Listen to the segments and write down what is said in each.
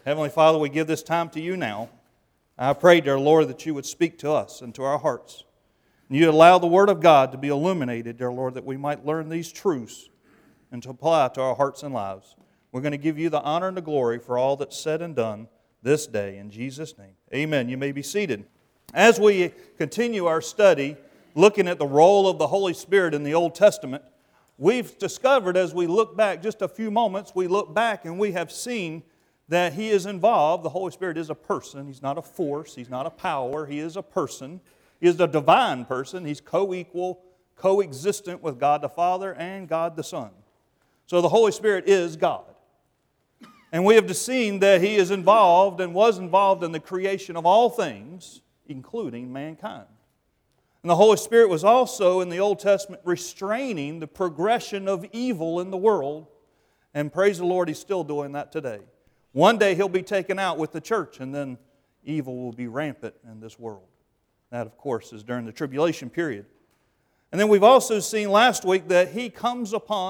Heavenly Father, we give this time to you now. I pray, dear Lord, that you would speak to us and to our hearts. And you'd allow the Word of God to be illuminated, dear Lord, that we might learn these truths and to apply to our hearts and lives. We're going to give you the honor and the glory for all that's said and done this day. In Jesus' name, amen. You may be seated. As we continue our study, looking at the role of the Holy Spirit in the Old Testament, we've discovered as we look back, just a few moments, we look back and we have seen that He is involved. The Holy Spirit is a person. He's not a force. He's not a power. He is a person. He is a divine person. He's co-equal, co-existent with God the Father and God the Son. So the Holy Spirit is God. And we have seen that He is involved and was involved in the creation of all things, including mankind. And the Holy Spirit was also in the Old Testament restraining the progression of evil in the world. And praise the Lord, He's still doing that today. One day He'll be taken out with the church, and then evil will be rampant in this world. That, of course, is during the tribulation period. And then we've also seen last week that He came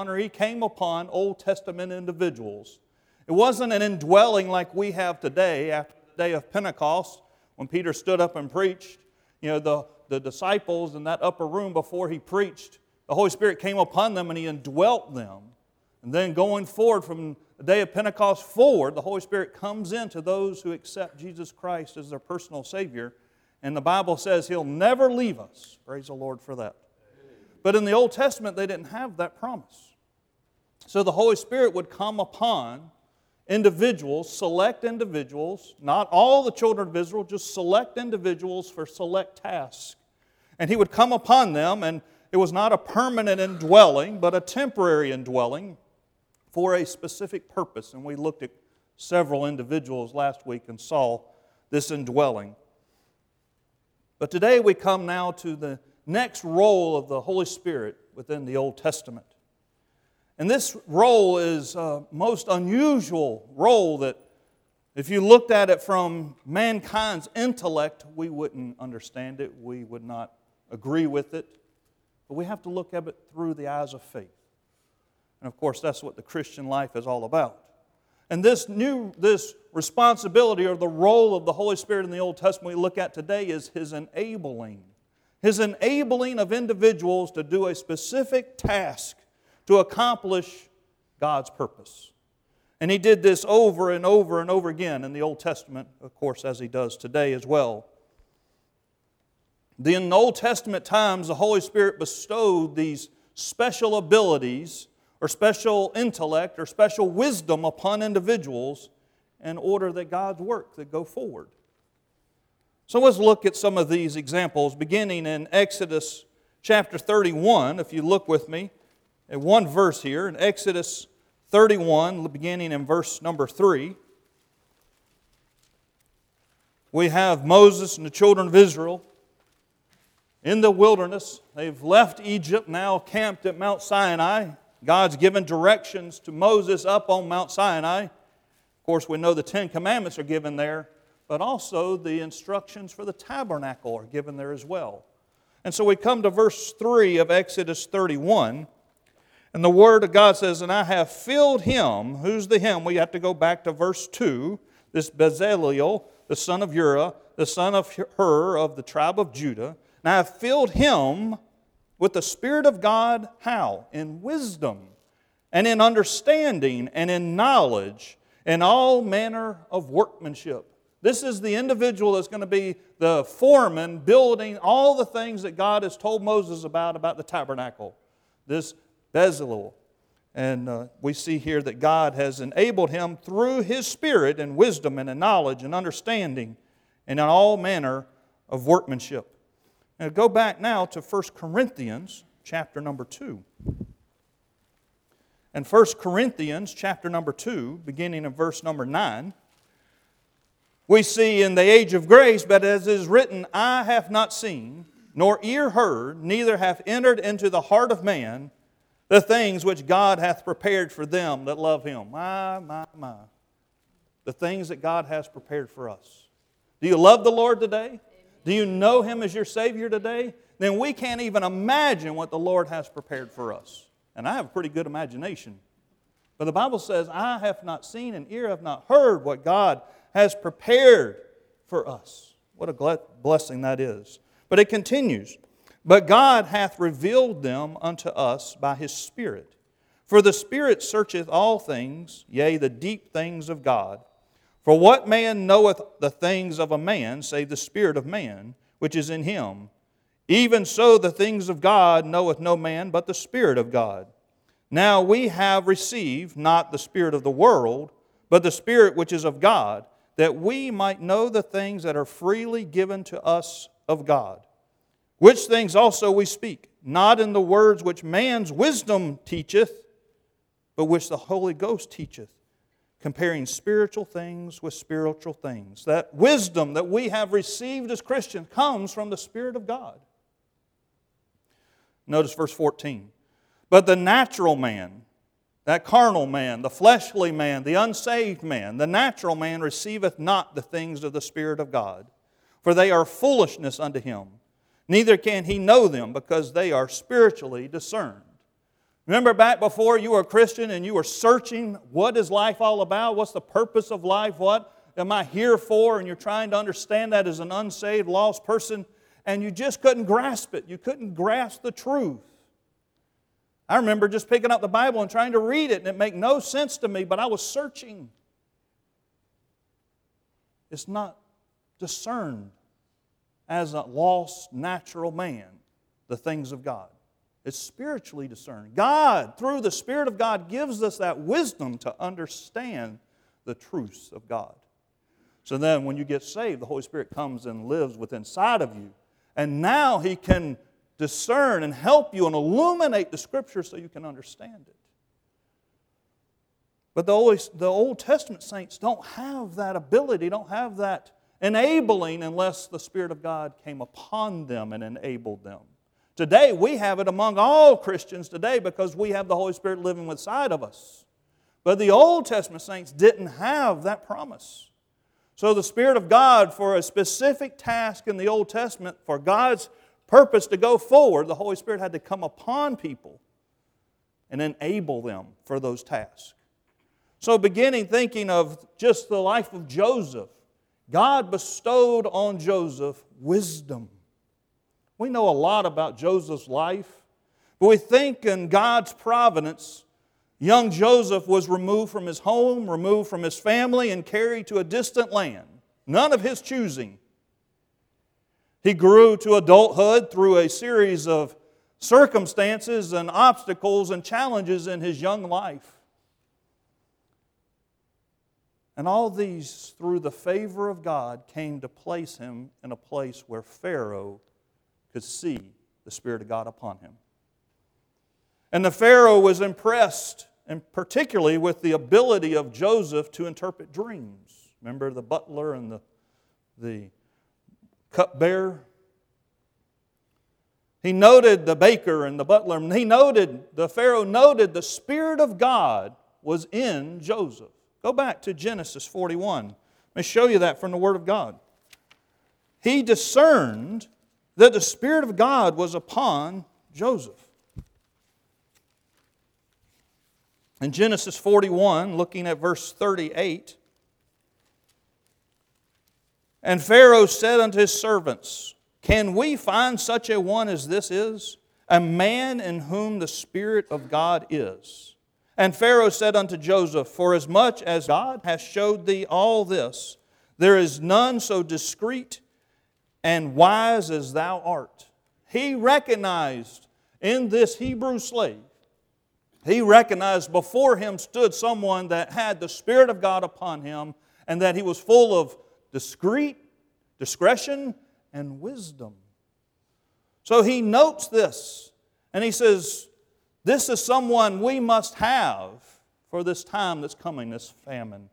upon Old Testament individuals. It wasn't an indwelling like we have today after the day of Pentecost when Peter stood up and preached. You know, the disciples in that upper room before he preached, the Holy Spirit came upon them and He indwelt them. And then going forward from the day of Pentecost forward, the Holy Spirit comes into those who accept Jesus Christ as their personal Savior. And the Bible says He'll never leave us. Praise the Lord for that. But in the Old Testament, they didn't have that promise. So the Holy Spirit would come upon individuals, select individuals, not all the children of Israel, just select individuals for select tasks. And He would come upon them, and it was not a permanent indwelling, but a temporary indwelling for a specific purpose. And we looked at several individuals last week and saw this indwelling. But today we come now to the next role of the Holy Spirit within the Old Testament. And this role is a most unusual role that if you looked at it from mankind's intellect, we wouldn't understand it. We would not agree with it. But we have to look at it through the eyes of faith. And of course, that's what the Christian life is all about. And this responsibility or the role of the Holy Spirit in the Old Testament we look at today is His enabling. His enabling of individuals to do a specific task to accomplish God's purpose. And He did this over and over and over again in the Old Testament, of course, as He does today as well. In the Old Testament times, the Holy Spirit bestowed these special abilities or special intellect or special wisdom upon individuals in order that God's work could go forward. So let's look at some of these examples, beginning in Exodus chapter 31. If you look with me at one verse here, in Exodus 31, beginning in verse number 3, we have Moses and the children of Israel in the wilderness. They've left Egypt, now camped at Mount Sinai. God's given directions to Moses up on Mount Sinai. Of course, we know the 10 Commandments are given there, but also the instructions for the tabernacle are given there as well. And so we come to verse 3 of Exodus 31, and the Word of God says, "And I have filled him," who's the him? We have to go back to verse 2, this Bezaleel, the son of Uri, the son of Hur of the tribe of Judah, "and I have filled him with the Spirit of God," how? "In wisdom, and in understanding, and in knowledge, and all manner of workmanship." This is the individual that's going to be the foreman building all the things that God has told Moses about the tabernacle. This Bezaleel. And we see here that God has enabled him through His Spirit in wisdom and in knowledge and understanding and in all manner of workmanship. Now go back now to 1 Corinthians chapter number 2. In 1 Corinthians chapter number 2, beginning in verse number 9, we see in the age of grace, "But as it is written, eye hath not seen, nor ear heard, neither hath entered into the heart of man the things which God hath prepared for them that love Him." My. The things that God has prepared for us. Do you love the Lord today? Do you know Him as your Savior today? Then we can't even imagine what the Lord has prepared for us. And I have a pretty good imagination. But the Bible says, eye hath not seen and ear hath not heard what God has prepared for us. What a blessing that is. But it continues. But God hath revealed them unto us by His Spirit. For the Spirit searcheth all things, yea, the deep things of God. For what man knoweth the things of a man, save the spirit of man, which is in him? Even so the things of God knoweth no man, but the Spirit of God. Now we have received not the spirit of the world, but the Spirit which is of God, that we might know the things that are freely given to us of God. Which things also we speak, not in the words which man's wisdom teacheth, but which the Holy Ghost teacheth, comparing spiritual things with spiritual things. That wisdom that we have received as Christians comes from the Spirit of God. Notice verse 14. But the natural man, that carnal man, the fleshly man, the unsaved man, the natural man receiveth not the things of the Spirit of God, for they are foolishness unto him. Neither can he know them, because they are spiritually discerned. Remember back before you were a Christian and you were searching, what is life all about? What's the purpose of life? What am I here for? And you're trying to understand that as an unsaved, lost person, and you just couldn't grasp it. You couldn't grasp the truth. I remember just picking up the Bible and trying to read it, and it made no sense to me, but I was searching. It's not discerned as a lost natural man, the things of God. It's spiritually discerned. God, through the Spirit of God, gives us that wisdom to understand the truths of God. So then when you get saved, the Holy Spirit comes and lives within inside of you. And now He can discern and help you and illuminate the Scripture so you can understand it. But the Old Testament saints don't have that ability, don't have that enabling unless the Spirit of God came upon them and enabled them. Today, we have it among all Christians today because we have the Holy Spirit living inside of us. But the Old Testament saints didn't have that promise. So the Spirit of God, for a specific task in the Old Testament, for God's purpose to go forward, the Holy Spirit had to come upon people and enable them for those tasks. So beginning thinking of just the life of Joseph, God bestowed on Joseph wisdom. We know a lot about Joseph's life, but we think in God's providence, young Joseph was removed from his home, removed from his family, and carried to a distant land. None of his choosing. He grew to adulthood through a series of circumstances and obstacles and challenges in his young life. And all these, through the favor of God, came to place him in a place where Pharaoh could see the Spirit of God upon him. And the Pharaoh was impressed, and particularly with the ability of Joseph to interpret dreams. Remember the butler and the cupbearer? He noted the baker and the butler, and the Pharaoh noted the Spirit of God was in Joseph. Go back to Genesis 41. Let me show you that from the Word of God. He discerned that the Spirit of God was upon Joseph. In Genesis 41, looking at verse 38, and Pharaoh said unto his servants, Can we find such a one as this is, a man in whom the Spirit of God is? And Pharaoh said unto Joseph, Forasmuch as God hath showed thee all this, there is none so discreet and wise as thou art. He recognized in this Hebrew slave, he recognized before him stood someone that had the Spirit of God upon him and that he was full of discretion and wisdom. So he notes this and he says, this is someone we must have for this time that's coming, this famine.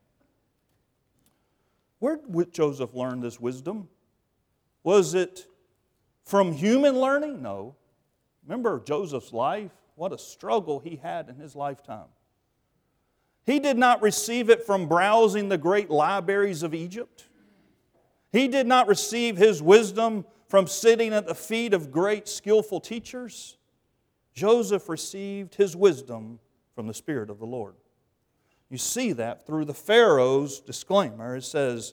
Where did Joseph learn this wisdom? Was it from human learning? No. Remember Joseph's life? What a struggle he had in his lifetime. He did not receive it from browsing the great libraries of Egypt. He did not receive his wisdom from sitting at the feet of great skillful teachers. Joseph received his wisdom from the Spirit of the Lord. You see that through the Pharaoh's disclaimer. It says,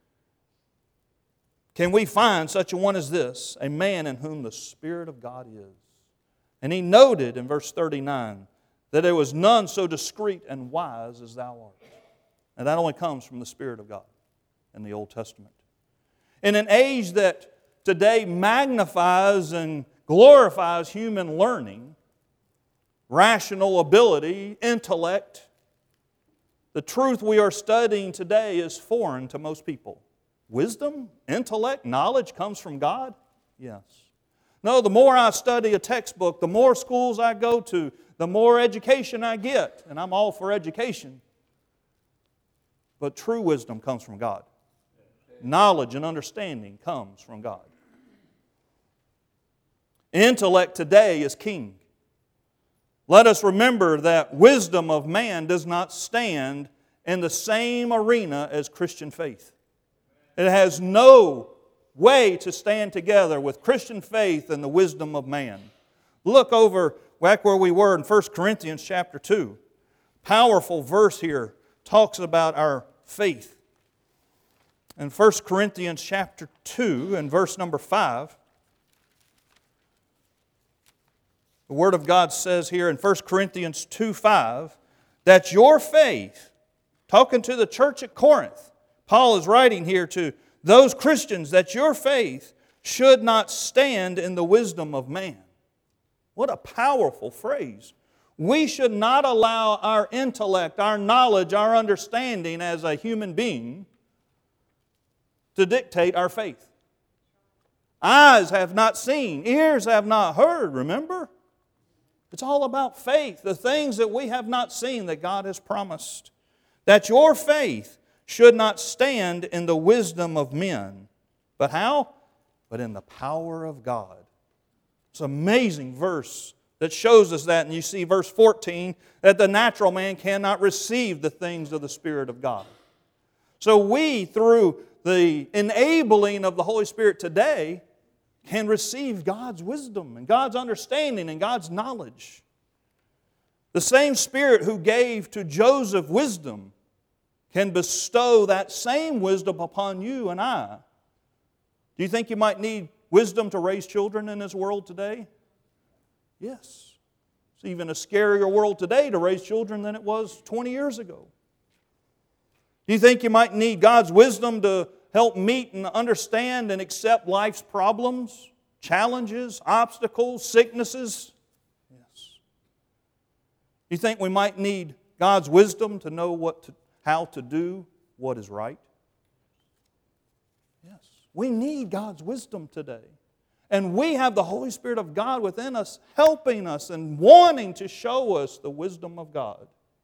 can we find such a one as this, a man in whom the Spirit of God is? And he noted in verse 39 that there was none so discreet and wise as thou art. And that only comes from the Spirit of God in the Old Testament. In an age that today magnifies and glorifies human learning, rational ability, intellect, the truth we are studying today is foreign to most people. Wisdom, intellect, knowledge comes from God? Yes. No, the more I study a textbook, the more schools I go to, the more education I get, and I'm all for education. But true wisdom comes from God. Knowledge and understanding comes from God. Intellect today is king. Let us remember that wisdom of man does not stand in the same arena as Christian faith. It has no way to stand together with Christian faith and the wisdom of man. Look over back where we were in 1 Corinthians chapter 2. Powerful verse here talks about our faith. In 1 Corinthians chapter 2 and verse number 5, the Word of God says here in 1 Corinthians 2:5 that your faith, talking to the church at Corinth, Paul is writing here to those Christians that your faith should not stand in the wisdom of man. What a powerful phrase. We should not allow our intellect, our knowledge, our understanding as a human being to dictate our faith. Eyes have not seen, ears have not heard, remember? It's all about faith, the things that we have not seen that God has promised. That your faith should not stand in the wisdom of men. But how? But in the power of God. It's an amazing verse that shows us that. And you see verse 14, that the natural man cannot receive the things of the Spirit of God. So we, through the enabling of the Holy Spirit today, can receive God's wisdom and God's understanding and God's knowledge. The same Spirit who gave to Joseph wisdom can bestow that same wisdom upon you and I. Do you think you might need wisdom to raise children in this world today? Yes. It's even a scarier world today to raise children than it was 20 years ago. Do you think you might need God's wisdom to help meet and understand and accept life's problems, challenges, obstacles, sicknesses? Yes. Do you think we might need God's wisdom to know how to do what is right? Yes. We need God's wisdom today. And we have the Holy Spirit of God within us, helping us and wanting to show us the wisdom of God.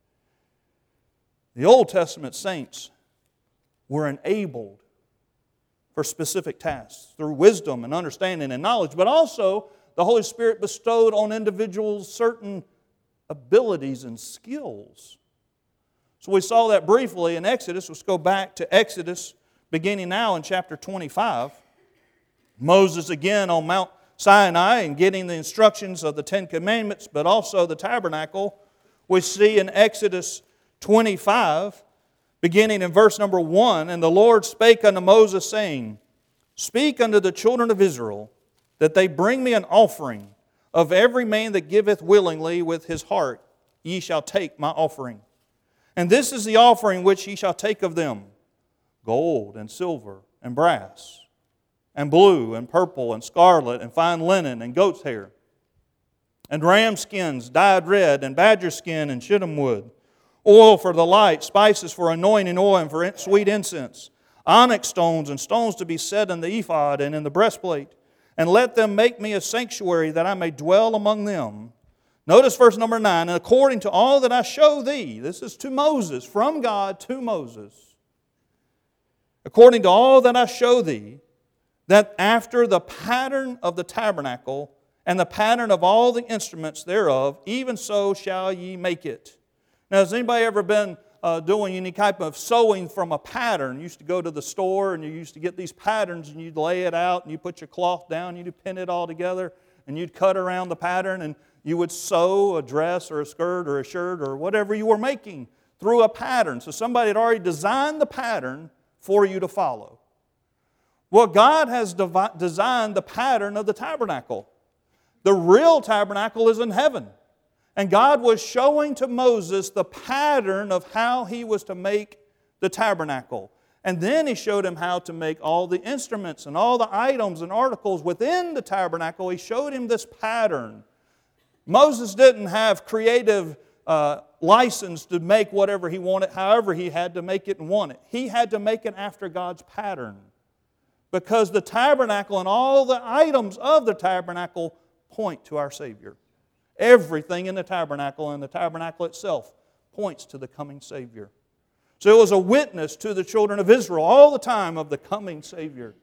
The Old Testament saints were enabled for specific tasks through wisdom and understanding and knowledge, but also the Holy Spirit bestowed on individuals certain abilities and skills. So we saw that briefly in Exodus. Let's go back to Exodus, beginning now in chapter 25. Moses again on Mount Sinai and getting the instructions of the Ten Commandments, but also the tabernacle. We see in Exodus 25, beginning in verse number 1, and the Lord spake unto Moses, saying, Speak unto the children of Israel, that they bring me an offering. Of every man that giveth willingly with his heart, ye shall take my offering. And this is the offering which ye shall take of them, gold and silver and brass, and blue and purple and scarlet and fine linen and goat's hair, and ram skins dyed red and badger skin and shittim wood, oil for the light, spices for anointing oil and for sweet incense, onyx stones and stones to be set in the ephod and in the breastplate. And let them make me a sanctuary that I may dwell among them. Notice verse number 9, and according to all that I show thee, this is to Moses, from God to Moses. According to all that I show thee, that after the pattern of the tabernacle and the pattern of all the instruments thereof, even so shall ye make it. Now, has anybody ever been doing any type of sewing from a pattern? You used to go to the store and you used to get these patterns and you'd lay it out and you put your cloth down, you'd pin it all together and you'd cut around the pattern and you would sew a dress or a skirt or a shirt or whatever you were making through a pattern. So somebody had already designed the pattern for you to follow. Well, God has designed the pattern of the tabernacle. The real tabernacle is in heaven. And God was showing to Moses the pattern of how he was to make the tabernacle. And then He showed him how to make all the instruments and all the items and articles within the tabernacle. He showed him this pattern. Moses didn't have creative license to make whatever he wanted, however he had to make it and want it. He had to make it after God's pattern. Because the tabernacle and all the items of the tabernacle point to our Savior. Everything in the tabernacle and the tabernacle itself points to the coming Savior. So it was a witness to the children of Israel all the time of the coming Savior.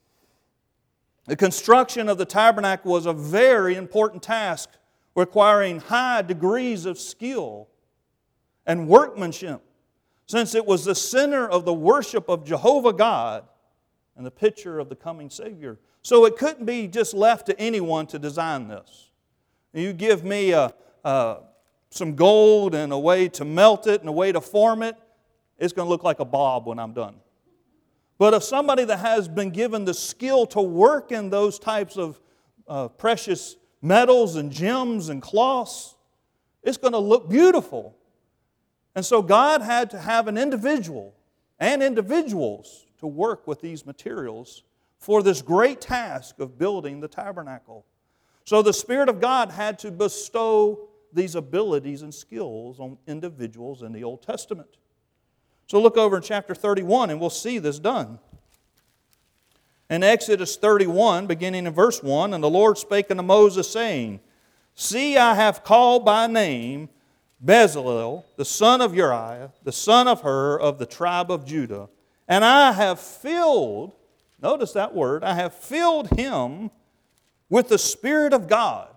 The construction of the tabernacle was a very important task, requiring high degrees of skill and workmanship, since it was the center of the worship of Jehovah God and the picture of the coming Savior. So it couldn't be just left to anyone to design this. You give me some gold and a way to melt it and a way to form it, it's going to look like a blob when I'm done. But if somebody that has been given the skill to work in those types of precious metals and gems and cloths, it's going to look beautiful. And so God had to have an individual and individuals to work with these materials for this great task of building the tabernacle. So the Spirit of God had to bestow these abilities and skills on individuals in the Old Testament. So look over in chapter 31 and we'll see this done. In Exodus 31, beginning in verse 1, "And the Lord spake unto Moses, saying, See, I have called by name Bezalel, the son of Uriah, the son of Hur, of the tribe of Judah. And I have filled," notice that word, "I have filled him with the Spirit of God,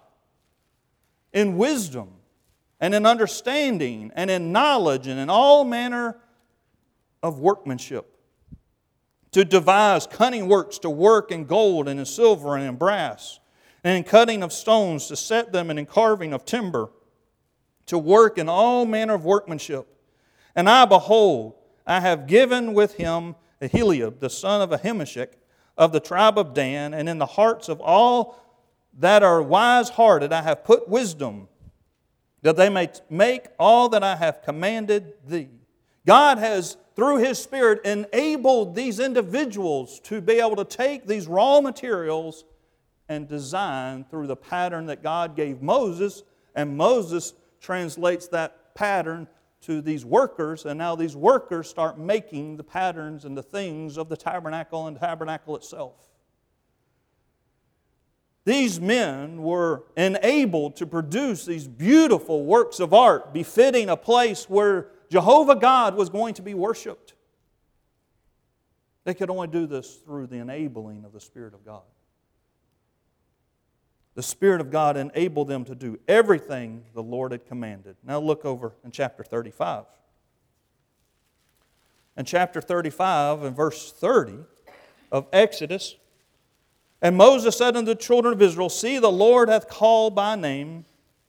in wisdom, and in understanding, and in knowledge, and in all manner of workmanship, to devise cunning works, to work in gold and in silver and in brass, and in cutting of stones, to set them, and in carving of timber, to work in all manner of workmanship. And I, behold, I have given with him Aholiab, the son of Ahimelech, of the tribe of Dan, and in the hearts of all that are wise-hearted I have put wisdom, that they may make all that I have commanded thee." God has, through His Spirit, enabled these individuals to be able to take these raw materials and design through the pattern that God gave Moses, and Moses translates that pattern to these workers, and now these workers start making the patterns and the things of the tabernacle and the tabernacle itself. These men were enabled to produce these beautiful works of art befitting a place where Jehovah God was going to be worshiped. They could only do this through the enabling of the Spirit of God. The Spirit of God enabled them to do everything the Lord had commanded. Now look over in chapter 35. In chapter 35 and verse 30 of Exodus, "And Moses said unto the children of Israel, See, the Lord hath called by name."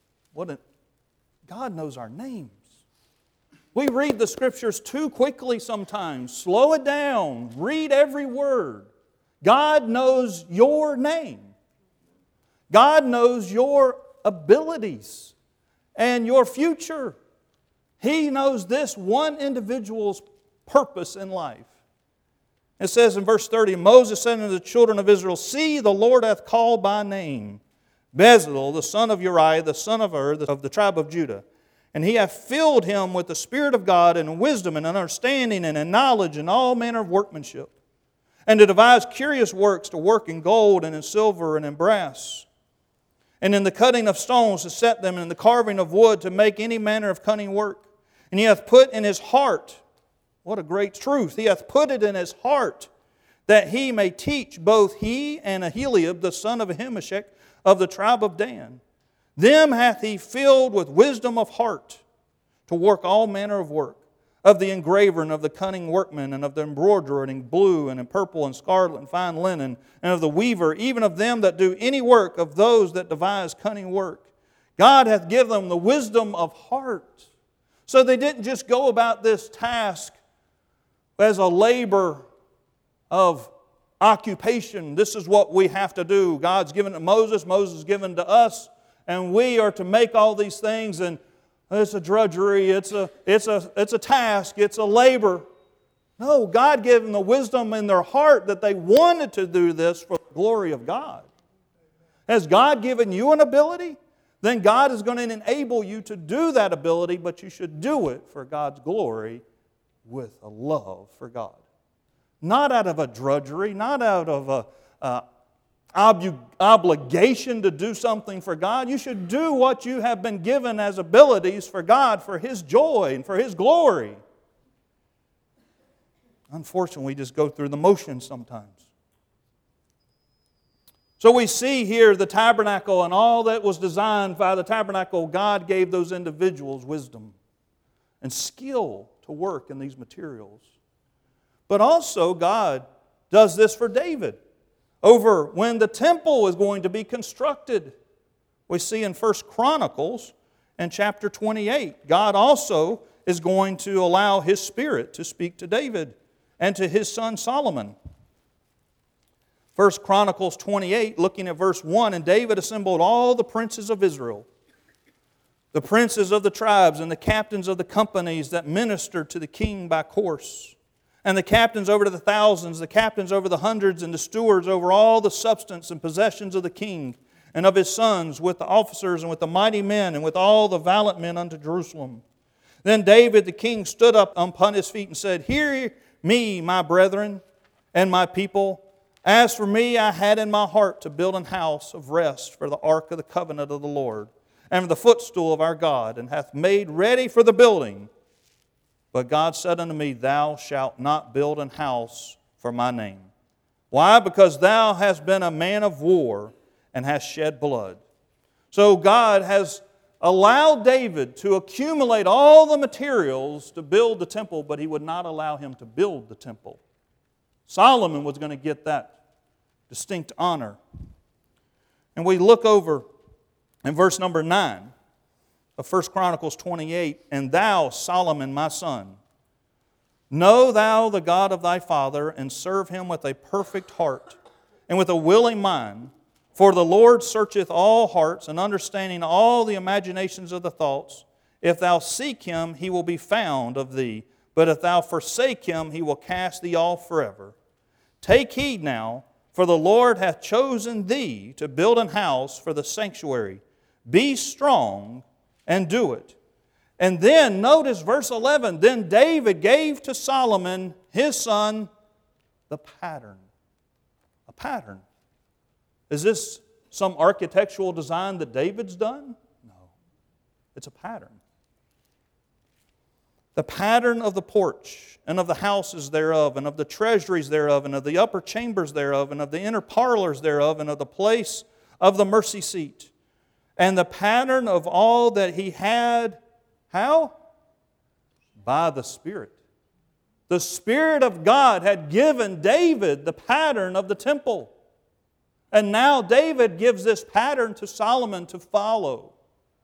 God knows our names. We read the Scriptures too quickly sometimes. Slow it down. Read every word. God knows your name. God knows your abilities and your future. He knows this one individual's purpose in life. It says in verse 30, "Moses said unto the children of Israel, See, the Lord hath called by name Bezalel, the son of Uriah, the son of Hur, of the tribe of Judah. And He hath filled him with the Spirit of God, and in wisdom, and in understanding, and in knowledge, and all manner of workmanship, and to devise curious works, to work in gold, and in silver, and in brass, and in the cutting of stones, to set them, and in the carving of wood, to make any manner of cunning work. And He hath put in his heart," what a great truth, "He hath put it in his heart, that he may teach both he and Aholiab, the son of Ahimelech, of the tribe of Dan. Them hath He filled with wisdom of heart, to work all manner of work, of the engraver, and of the cunning workman, and of the embroiderer, and in blue, and in purple, and scarlet, and fine linen, and of the weaver, even of them that do any work, of those that devise cunning work. God hath given them the wisdom of heart." So they didn't just go about this task as a labor of occupation. This is what we have to do. God's given it to Moses, Moses is given to us, and we are to make all these things, and it's a drudgery, it's a task, it's a labor. No, God gave them the wisdom in their heart that they wanted to do this for the glory of God. Has God given you an ability? Then God is going to enable you to do that ability, but you should do it for God's glory with a love for God. Not out of a drudgery, not out of a obligation to do something for God. You should do what you have been given as abilities for God, for His joy and for His glory. Unfortunately, we just go through the motions sometimes. So we see here the tabernacle and all that was designed by the tabernacle. God gave those individuals wisdom and skill to work in these materials. But also God does this for David. Over when the temple is going to be constructed. We see in 1 Chronicles and chapter 28, God also is going to allow His Spirit to speak to David and to his son Solomon. 1 Chronicles 28, looking at verse 1, and David assembled all the princes of Israel, the princes of the tribes and the captains of the companies that ministered to the king by course, and the captains over the thousands, the captains over the hundreds, and the stewards over all the substance and possessions of the king and of his sons, with the officers and with the mighty men and with all the valiant men unto Jerusalem. Then David the king stood up upon his feet and said, Hear me, my brethren and my people. As for me, I had in my heart to build an house of rest for the ark of the covenant of the Lord, and for the footstool of our God, and hath made ready for the building. But God said unto me, Thou shalt not build an house for my name. Why? Because thou hast been a man of war, and hast shed blood. So God has allowed David to accumulate all the materials to build the temple, but He would not allow him to build the temple. Solomon was going to get that distinct honor. And we look over in verse number 9 of 1 Chronicles 28, And thou, Solomon, my son, know thou the God of thy father, and serve Him with a perfect heart, and with a willing mind. For the Lord searcheth all hearts, and understanding all the imaginations of the thoughts. If thou seek Him, He will be found of thee. But if thou forsake Him, He will cast thee off forever. Take heed now, for the Lord hath chosen thee to build an house for the sanctuary. Be strong and do it. And then, notice verse 11, Then David gave to Solomon, his son, the pattern. A pattern. Is this some architectural design that David's done? No. It's a pattern. The pattern of the porch, and of the houses thereof, and of the treasuries thereof, and of the upper chambers thereof, and of the inner parlors thereof, and of the place of the mercy seat. And the pattern of all that he had, how? By the Spirit. The Spirit of God had given David the pattern of the temple. And now David gives this pattern to Solomon to follow.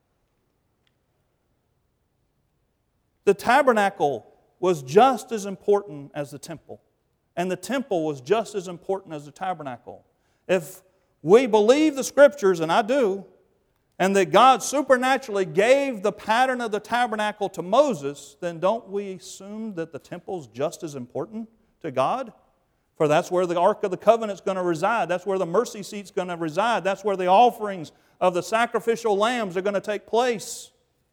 The tabernacle was just as important as the temple. And the temple was just as important as the tabernacle. If we believe the Scriptures, and I do, and that God supernaturally gave the pattern of the tabernacle to Moses, then don't we assume that the temple's just as important to God? For that's where the Ark of the Covenant is going to reside. That's where the mercy seat is going to reside. That's where the offerings of the sacrificial lambs are going to take place.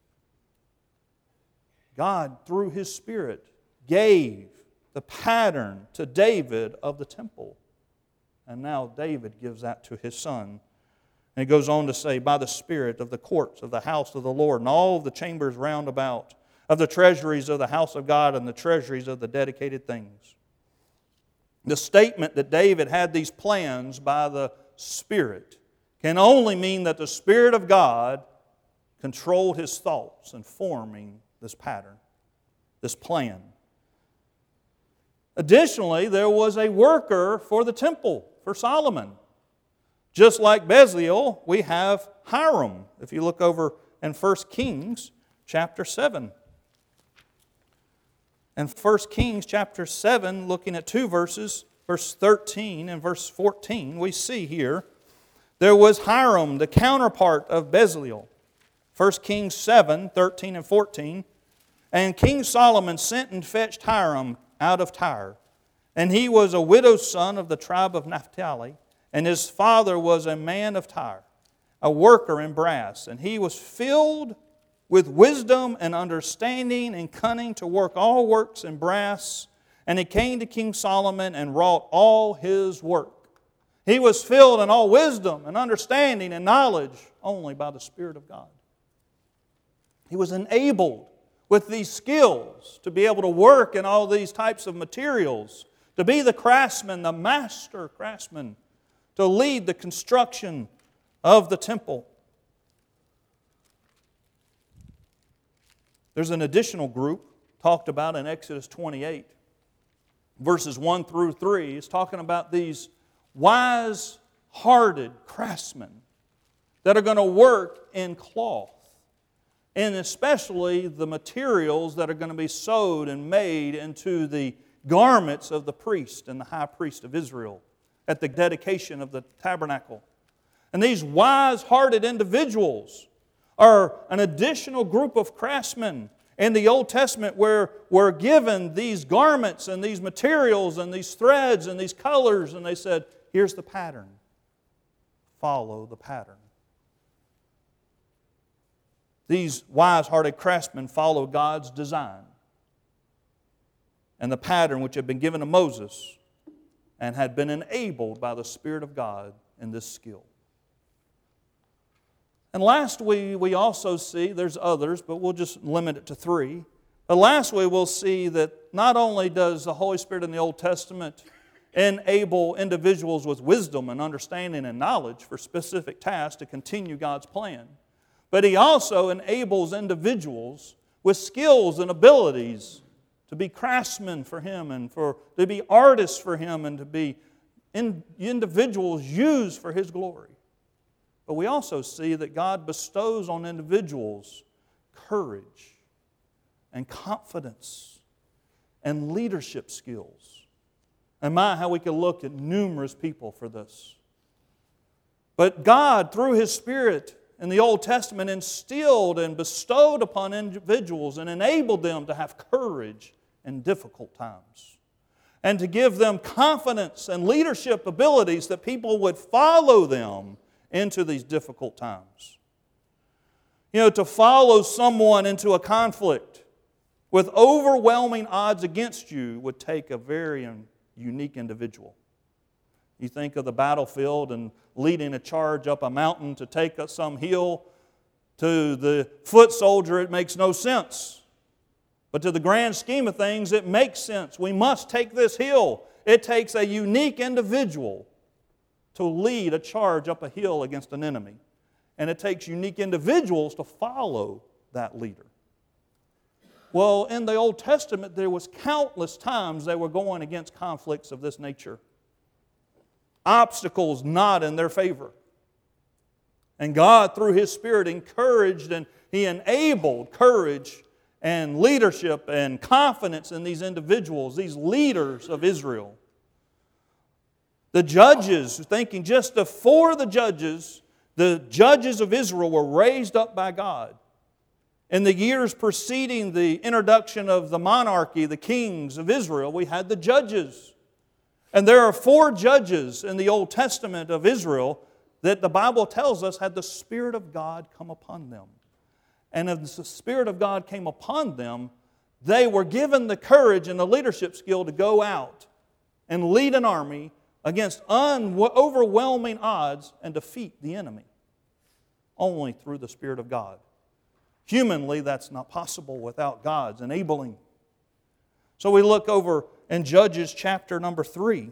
God, through His Spirit, gave the pattern to David of the temple. And now David gives that to his son. And it goes on to say, By the Spirit of the courts of the house of the Lord, and all of the chambers round about, of the treasuries of the house of God, and the treasuries of the dedicated things. The statement that David had these plans by the Spirit can only mean that the Spirit of God controlled his thoughts in forming this pattern, this plan. Additionally, there was a worker for the temple, for Solomon. Just like Bezalel, we have Hiram. If you look over in 1 Kings chapter 7. In 1 Kings chapter 7, looking at two verses, verse 13 and verse 14, we see here, there was Hiram, the counterpart of Bezaleel. 1 Kings 7, 13 and 14. And King Solomon sent and fetched Hiram out of Tyre. And he was a widow's son of the tribe of Naphtali, and his father was a man of Tyre, a worker in brass. And he was filled with wisdom and understanding and cunning to work all works in brass. And he came to King Solomon and wrought all his work. He was filled in all wisdom and understanding and knowledge only by the Spirit of God. He was enabled with these skills to be able to work in all these types of materials, to be the craftsman, the master craftsman, to lead the construction of the temple. There's an additional group talked about in Exodus 28, verses 1 through 3. It's talking about these wise-hearted craftsmen that are going to work in cloth, and especially the materials that are going to be sewed and made into the garments of the priest and the high priest of Israel at the dedication of the tabernacle. And these wise-hearted individuals are an additional group of craftsmen in the Old Testament where were given these garments and these materials and these threads and these colors, and they said, here's the pattern. Follow the pattern. These wise-hearted craftsmen followed God's design and the pattern which had been given to Moses and had been enabled by the Spirit of God in this skill. And lastly, we also see, there's others, but we'll just limit it to three. But lastly, we'll see that not only does the Holy Spirit in the Old Testament enable individuals with wisdom and understanding and knowledge for specific tasks to continue God's plan, but He also enables individuals with skills and abilities to be craftsmen for Him and to be artists for Him and to be individuals used for His glory. But we also see that God bestows on individuals courage and confidence and leadership skills. And my, how we could look at numerous people for this. But God, through His Spirit in the Old Testament, instilled and bestowed upon individuals and enabled them to have courage in difficult times. And to give them confidence and leadership abilities that people would follow them into these difficult times. You know, to follow someone into a conflict with overwhelming odds against you would take a very unique individual. You think of the battlefield and leading a charge up a mountain to take up some hill. To the foot soldier, it makes no sense. But to the grand scheme of things, it makes sense. We must take this hill. It takes a unique individual to lead a charge up a hill against an enemy. And it takes unique individuals to follow that leader. Well, in the Old Testament, there was countless times they were going against conflicts of this nature. Obstacles not in their favor. And God, through His Spirit, encouraged and He enabled courage and leadership and confidence in these individuals, these leaders of Israel. The judges, thinking just before the judges of Israel were raised up by God. In the years preceding the introduction of the monarchy, the kings of Israel, we had the judges. And there are 4 judges in the Old Testament of Israel that the Bible tells us had the Spirit of God come upon them. And as the Spirit of God came upon them, they were given the courage and the leadership skill to go out and lead an army against overwhelming odds and defeat the enemy. Only through the Spirit of God. Humanly, that's not possible without God's enabling. So we look over in Judges chapter number 3.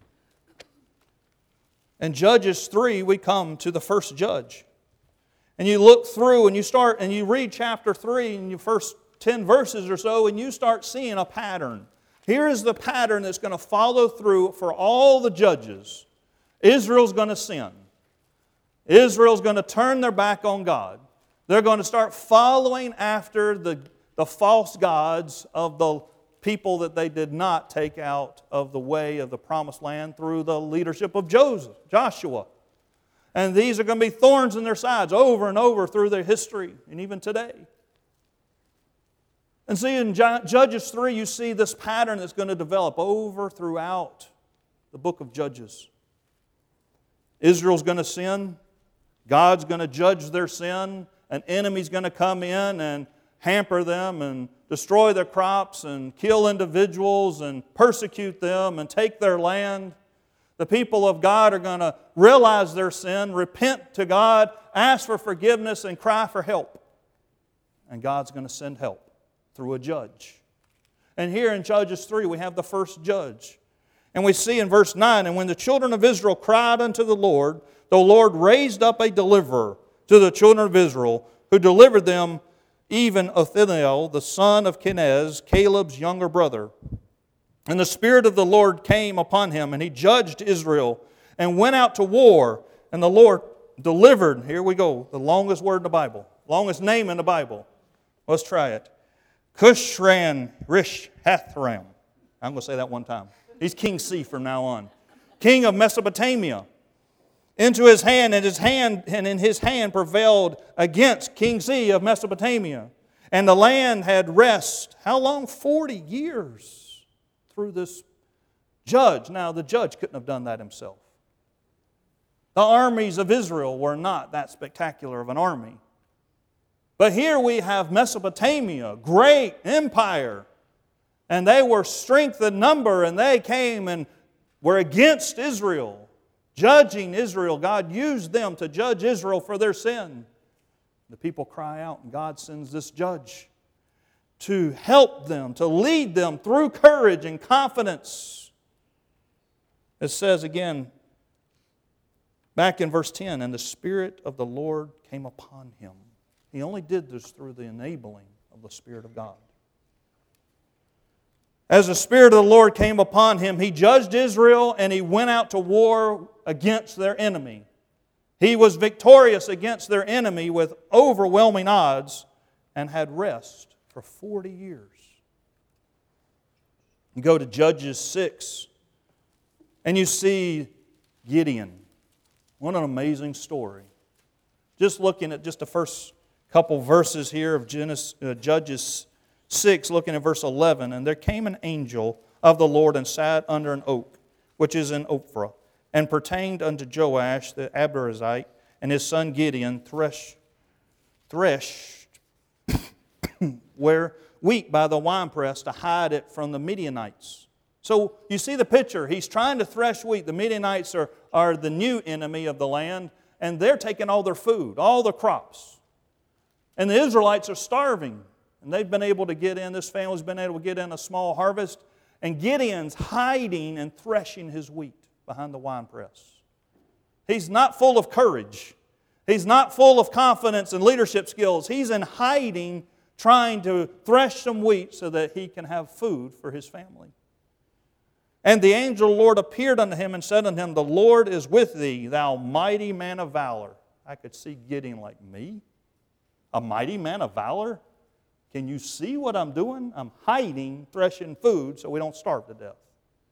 In Judges 3, we come to the first judge. And you look through and you start and you read chapter 3 in your first 10 verses or so, and you start seeing a pattern. Here is the pattern that's going to follow through for all the judges. Israel's going to sin. Israel's going to turn their back on God. They're going to start following after the false gods of the people that they did not take out of the way of the promised land through the leadership of Joshua. And these are going to be thorns in their sides over and over through their history and even today. And see, in Judges 3, you see this pattern that's going to develop over throughout the book of Judges. Israel's going to sin. God's going to judge their sin. An enemy's going to come in and hamper them and destroy their crops and kill individuals and persecute them and take their land. The people of God are going to realize their sin, repent to God, ask for forgiveness, and cry for help. And God's going to send help through a judge. And here in Judges 3, we have the first judge. And we see in verse 9, "And when the children of Israel cried unto the Lord raised up a deliverer to the children of Israel, who delivered them, even Othniel, the son of Kenaz, Caleb's younger brother. And the Spirit of the Lord came upon him, and he judged Israel, and went out to war. And the Lord delivered," here we go, the longest word in the Bible, longest name in the Bible. Let's try it. Cushran Rish Hathram. I'm going to say that one time. He's King C from now on. King of Mesopotamia. Into his hand, and in his hand prevailed against King C of Mesopotamia. And the land had rest. How long? 40 years through this judge. Now, the judge couldn't have done that himself. The armies of Israel were not that spectacular of an army. But here we have Mesopotamia, great empire. And they were strength in number, and they came and were against Israel, judging Israel. God used them to judge Israel for their sin. The people cry out, and God sends this judge to help them, to lead them through courage and confidence. It says again, back in verse 10, "And the Spirit of the Lord came upon him." He only did this through the enabling of the Spirit of God. "As the Spirit of the Lord came upon him, he judged Israel, and he went out to war against their enemy. He was victorious against their enemy with overwhelming odds, and had rest for 40 years. You go to Judges 6, and you see Gideon. What an amazing story. Just looking at just the first couple verses here of Judges 6, looking at verse 11. "And there came an angel of the Lord and sat under an oak, which is in Ophrah, and pertained unto Joash the Abiezrite, and his son Gideon threshed where wheat by the winepress to hide it from the Midianites." So you see the picture. He's trying to thresh wheat. The Midianites are the new enemy of the land, and they're taking all their food, all the crops. And the Israelites are starving. And they've been able to get in, this family's been able to get in a small harvest. And Gideon's hiding and threshing his wheat behind the winepress. He's not full of courage. He's not full of confidence and leadership skills. He's in hiding, trying to thresh some wheat so that he can have food for his family. "And the angel of the Lord appeared unto him and said unto him, The Lord is with thee, thou mighty man of valor." I could see Gideon like, me? A mighty man of valor? Can you see what I'm doing? I'm hiding, threshing food so we don't starve to death.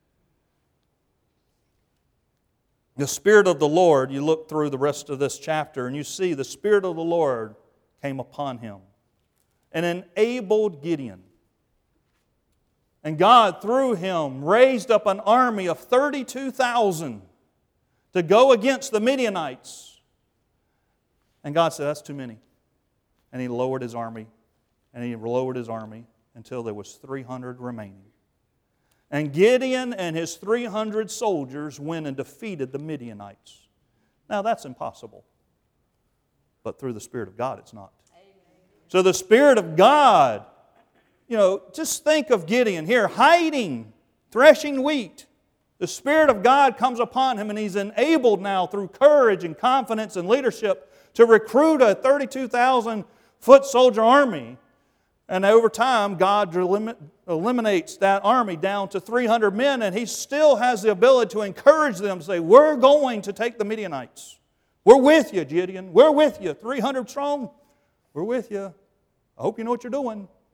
The Spirit of the Lord, you look through the rest of this chapter and you see the Spirit of the Lord came upon him and enabled Gideon. And God, through him, raised up an army of 32,000 to go against the Midianites. And God said, that's too many. And He lowered His army. And He lowered His army until there was 300 remaining. And Gideon and his 300 soldiers went and defeated the Midianites. Now that's impossible. But through the Spirit of God it's not. So the Spirit of God, just think of Gideon here hiding, threshing wheat. The Spirit of God comes upon him and he's enabled now through courage and confidence and leadership to recruit a 32,000 foot soldier army. And over time, God eliminates that army down to 300 men, and He still has the ability to encourage them to say, we're going to take the Midianites. We're with you, Gideon. We're with you. 300 strong. We're with you. I hope you know what you're doing.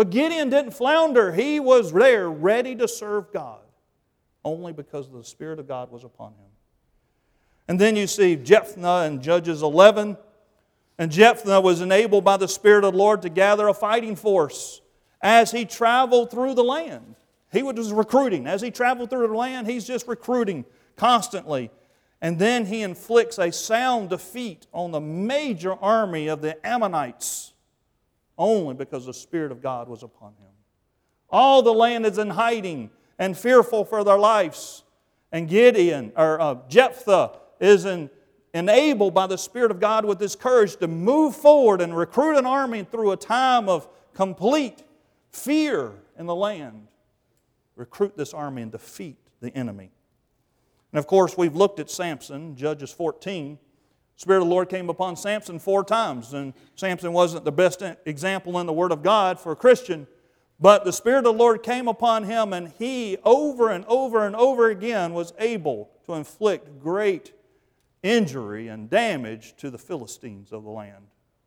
But Gideon didn't flounder. He was there ready to serve God only because the Spirit of God was upon him. And then you see Jephthah in Judges 11. And Jephthah was enabled by the Spirit of the Lord to gather a fighting force as he traveled through the land. He was recruiting. As he traveled through the land, he's just recruiting constantly. And then he inflicts a sound defeat on the major army of the Ammonites only because the Spirit of God was upon him. All the land is in hiding and fearful for their lives. And Jephthah is enabled by the Spirit of God with His courage to move forward and recruit an army through a time of complete fear in the land. Recruit this army and defeat the enemy. And of course, we've looked at Samson, Judges 14. The Spirit of the Lord came upon Samson 4 times. And Samson wasn't the best example in the Word of God for a Christian. But the Spirit of the Lord came upon him, and he, over and over and over again, was able to inflict great injury and damage to the Philistines of the land.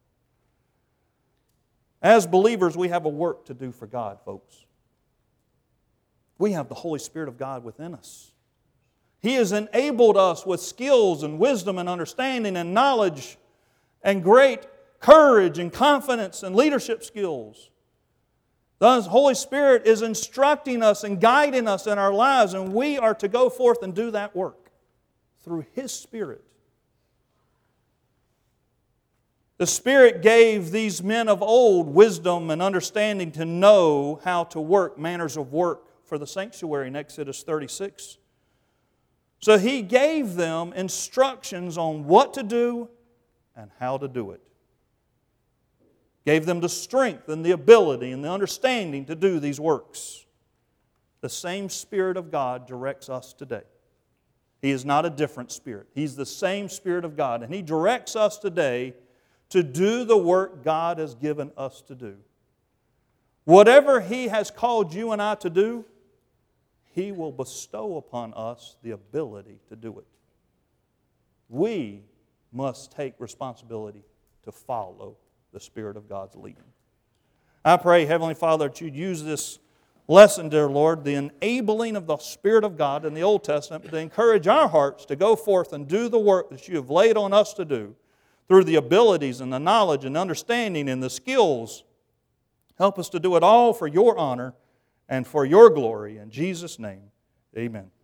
As believers, we have a work to do for God, folks. We have the Holy Spirit of God within us. He has enabled us with skills and wisdom and understanding and knowledge and great courage and confidence and leadership skills. The Holy Spirit is instructing us and guiding us in our lives, and we are to go forth and do that work through His Spirit. The Spirit gave these men of old wisdom and understanding to know how to work, manners of work for the sanctuary in Exodus 36. So He gave them instructions on what to do and how to do it. Gave them the strength and the ability and the understanding to do these works. The same Spirit of God directs us today. He is not a different Spirit. He's the same Spirit of God. And He directs us today to do the work God has given us to do. Whatever He has called you and I to do, He will bestow upon us the ability to do it. We must take responsibility to follow the Spirit of God's leading. I pray, Heavenly Father, that You'd use this lesson, dear Lord, the enabling of the Spirit of God in the Old Testament to encourage our hearts to go forth and do the work that You have laid on us to do through the abilities and the knowledge and understanding and the skills. Help us to do it all for Your honor and for Your glory. In Jesus' name, amen.